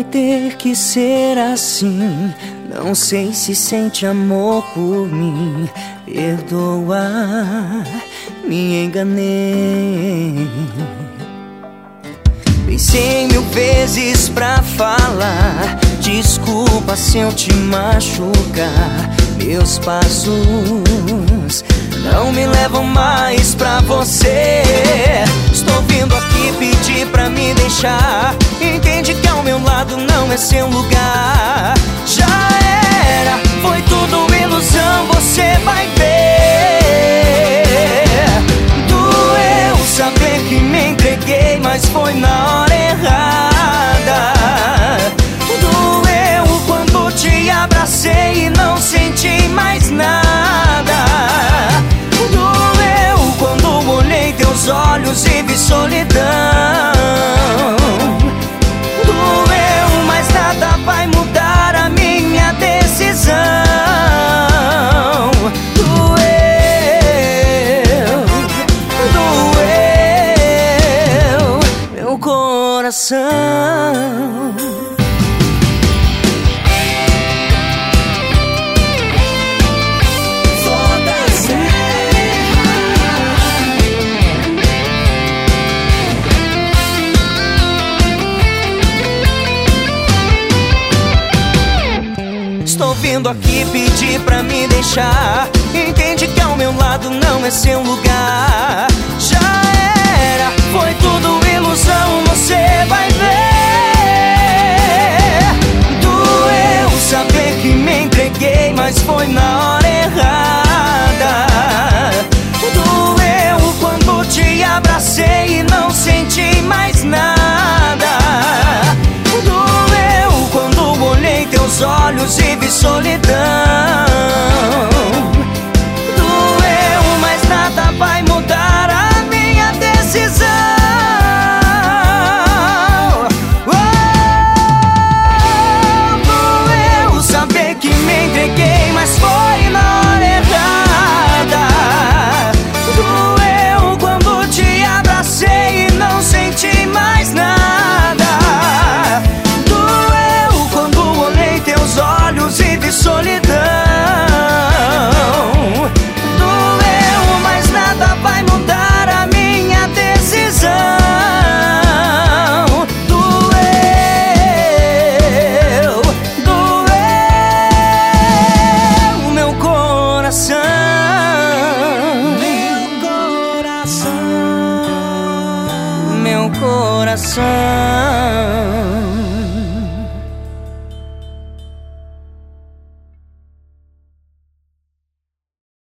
ter que ser assim. Não sei se sente amor por mim. Perdoa, me enganei. Pensei 1000 vezes pra falar. Desculpa se eu te machucar. Meus passos não me levam mais pra você. Estou vindo aqui pedir pra me deixar. Entende que ao meu lado não é seu lugar. Já era, foi tudo ilusão, você vai ver. Doeu saber que me entreguei, mas foi na hora errada. Doeu quando te abracei e não senti mais nada. Doeu quando olhei teus olhos e vi solidão. Doeu, mas nada vai mudar a minha decisão. Doeu, meu coração. Estou vindo aqui pedir pra me deixar. Entende que ao meu lado não é seu lugar. Já era, foi tudo ilusão, você vai ver. Doeu saber que me entreguei, mas foi na hora errada. Doeu quando te abracei e não senti mais nada. Doeu quando olhei teus olhos e vi solidão. Doeu, mas nada vai mudar a minha decisão. Doeu saber que me entreguei, mas foi na hora errada. Doeu quando te abracei e não senti mais nada. Doeu quando olhei teus olhos e vi solidão. Doeu, mas nada vai mudar a minha decisão. Doeu, doeu, meu coração. Meu coração.